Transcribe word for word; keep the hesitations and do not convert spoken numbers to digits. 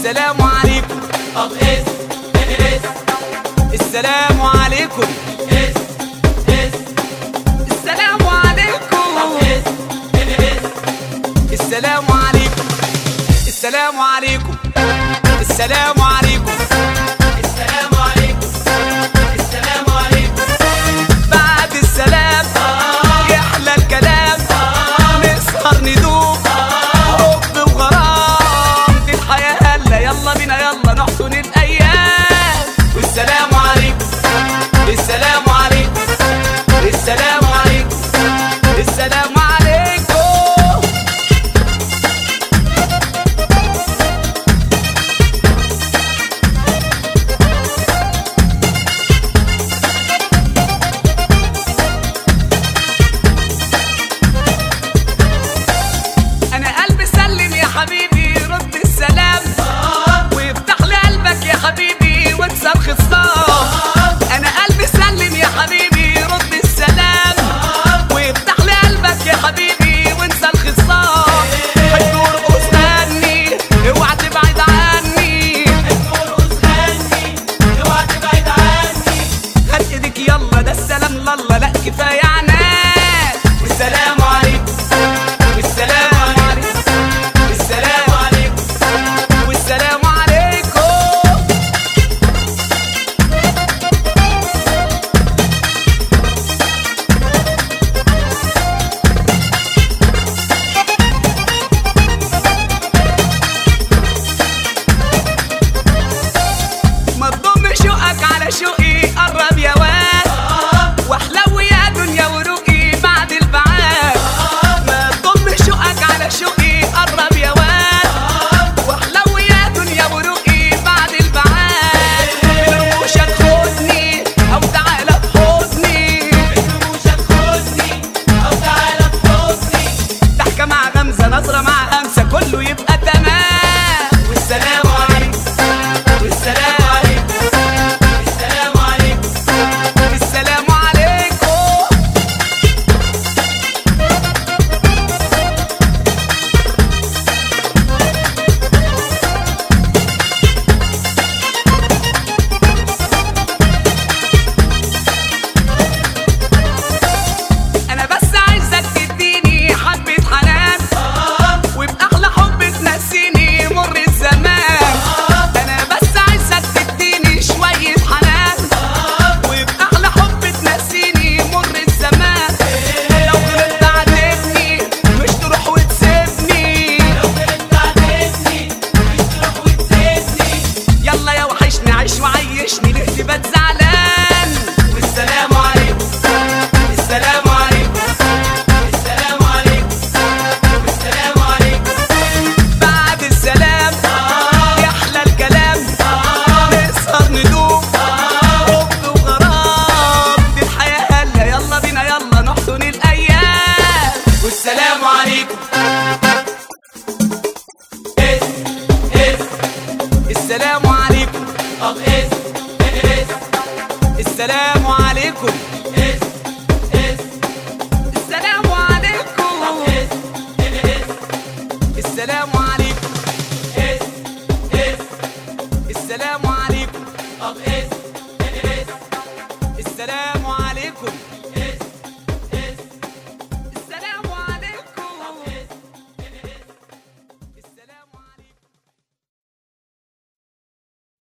السلام عليكم. طب اس اس السلام عليكم. اس اس السلام عليكم. طب اس اس السلام عليكم. السلام عليكم. السلام عليكم. السلام عليكم. السلام عليكم. بعد السلام يحلى الكلام، نسهر ندوب حب وغرام، دي الحياة هلا يلا بينا يلا نحسن الأيام. والسلام عليكم. السلام عليكم. السلام عليكم. السلام عليكم. أنا قلبي سلم يا حبيبي، رد السلام وافتح لي قلبك يا حبيبي وانسى الخصام. أنا قلبي سلم يا حبيبي، رد السلام وافتح لي قلبك يا حبيبي وانسى الخصام. حب ورقص غني اوعى تبعد عني، ارقص غني اوعى تبعد عني. هات ايدك يلا ده السلام لله، لا كفاية عناد. والسلام عليكم. والسلام عليكم. والسلام عليكم. والسلام عليكم. ما تضم شوقك على شوقي، قرب يا واد واحلو يا دنيا وروقي بعد البعاد. ما تضم شوقك على شوقي، قرب يا واد واحلو يا دنيا وروقي بعد البعاد. برموشك خدني او تعالى بحضني، رموشك خدني او تعالى بحضني. ضحكة مع غمزة، نظرة مع همسة، كله يبقى تمام. والسلام عليكم. والسلام عليكم. السلام عليكم. السلام عليكم. أنا بس عايزك تديني حبة حنان وبأحلى حب تنسيني مر الزمان. أنا بس عايزك تديني شوية حنان وبأحلى حب تنسيني مر الزمان. لو غلطت عاتبني مش تروح وتسيبني، لو غلطت عاتبني مش تروح وتسيبني. يلا يا وحشني عيش وعيشني ليه تبقى زعلان. والسلام عليكم. السلام عليكم. السلام عليكم. السلام عليكم. بعد السلام يحلى الكلام، نسهر ندوب حب وغرام، دي الحياة هلا يلا بينا يلا نحسن الأيام. والسلام عليكم. اس اس السلام عليكم. طب اس اس السلام